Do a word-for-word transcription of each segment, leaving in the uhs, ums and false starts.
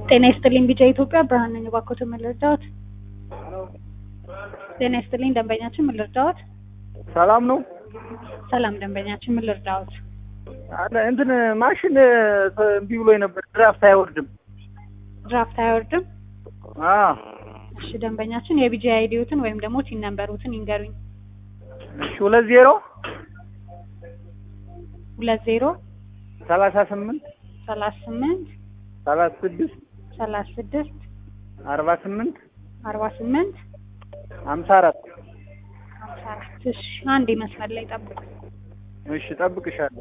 ጤና ይስጥልኝ ቢጫ ኢትዮጵያ ብርሃን ነኝ። ባኮተ መልርዳት ጤና ይስጥልኝ ደንበኛችን ምን ልርዳዎት? ሰላም ነው። ሰላም ደንበኛችን ምን ልርዳዎት? አለ እንትን ማሽን እምቢ ብሎኝ ነበር። ድራፍት አይወርድም። ድራፍት አይወርድም? አዎ። እሺ ደንበኛችን የቢጂ አይዲዎትን ወይም ደግሞ ቲን ነምበሩትን ይንገሩኝ። እሺ ሁለት ዜሮ ሁለት ዜሮ ሰላሳ ስምንት ሰላሳ ስምንት ሰላሳ ስድስት ሰላሳ ስድስት አርባ ስምንት አርባ ስምንት ሃምሳ አራት ሃምሳ አራት እሺ አንዴ መስመር ላይ ጠብቁ። እሺ ጠብቅሻለሁ።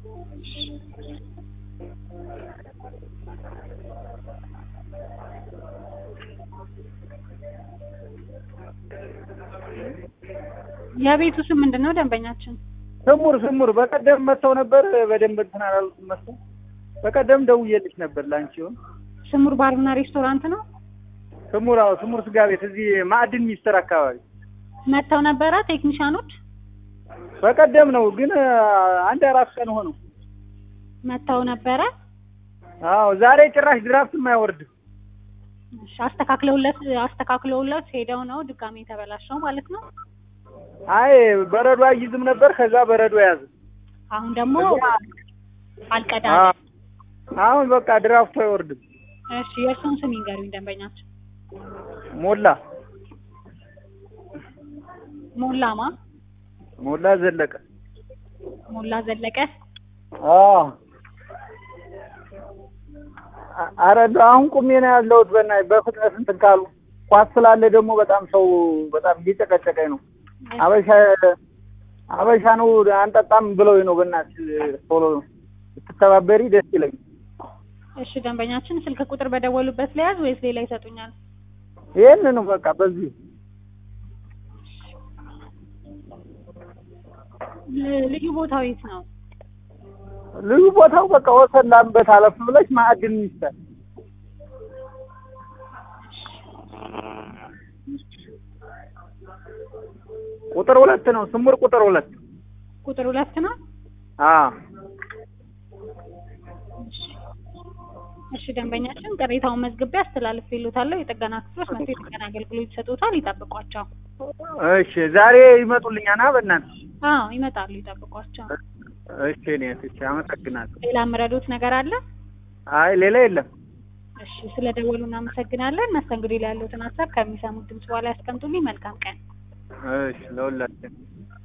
የቤቱ ስም ምንድነው ደንበኛችን? ስሙር ስሙር በቀደም መተው ነበር። በደንብ እንትን አላሉትም መሰለኝ። በቀደም ደውዬልሽ ነበር ላንቺው። ስሙር ባርና ሬስቶራንት ነው? ስሙር አዎ፣ ስሙር ስጋ ቤት እዚህ ማዕድን ሚኒስቴር አካባቢ መተው ነበረ ቴክኒሻኖች? በቀደም ነው ግን አንድ አራት ቀን ሆነው መተው ነበረ። አዎ ዛሬ ጭራሽ ድራፍትም አይወርድም። እሺ አስተካክለውለት አስተካክለውለት ሄደው ነው ድጋሜ ተበላሽው ማለት ነው? አይ በረዶ አይዝም ነበር። ከዛ በረዶ ያዘ። አሁን ደግሞ አልቀዳም። አሁን በቃ ድራፍቱ አይወርድም። እሺ የእሱን ስም ይንገሩኝ ደንበኛችን። ሞላ ሞላማ ሞላ ዘለቀ ሞላ ዘለቀ። አዎ አረ አሁን ቁሜ ነው ያለሁት። በእናትህ በፍጥነት እንትን ካሉ ኳስ ስላለ ደግሞ በጣም ሰው በጣም እየጨቀጨቀኝ ነው። አበሻ አበሻ ነው አንጠጣም ብለው ነው። በእናትህ ቶሎ ትተባበሪ ደስ ይለኛል። እሺ ደንበኛችን ስልክ ቁጥር በደወሉበት ለያዝ ወይስ ሌላ ይሰጡኛል? ይሄን ነው በቃ በዚህ ልዩ ቦታው የት ነው? ልዩ ቦታው በቃ ወሰላምበት አለፍ ብለሽ ማዕድን ሚኒስቴር ቁጥር ሁለት ነው። ስሙር ቁጥር ሁለት ቁጥር ሁለት ነው። አዎ እሺ ደንበኛችን ቅሬታውን መዝግቤ አስተላልፌልዎታለሁ። የጥገና ክፍሎች መጥተው የጥገና አገልግሎት ይሰጡታል። ይጠብቋቸው። እሺ ዛሬ ይመጡልኛና በእናትህ? አዎ ይመጣሉ። ይጠብቋቸው። እሺ እኔ እሺ አመሰግናለሁ። ሌላ ምረዶት ነገር አለ? አይ ሌላ የለም። እሺ ስለደወሉ እናመሰግናለን። መስተንግዶ ላይ ያለዎትን ሀሳብ ከሚሰሙት ድምጽ በኋላ ያስቀምጡልኝ። መልካም ቀን። እሺ ለሁላችን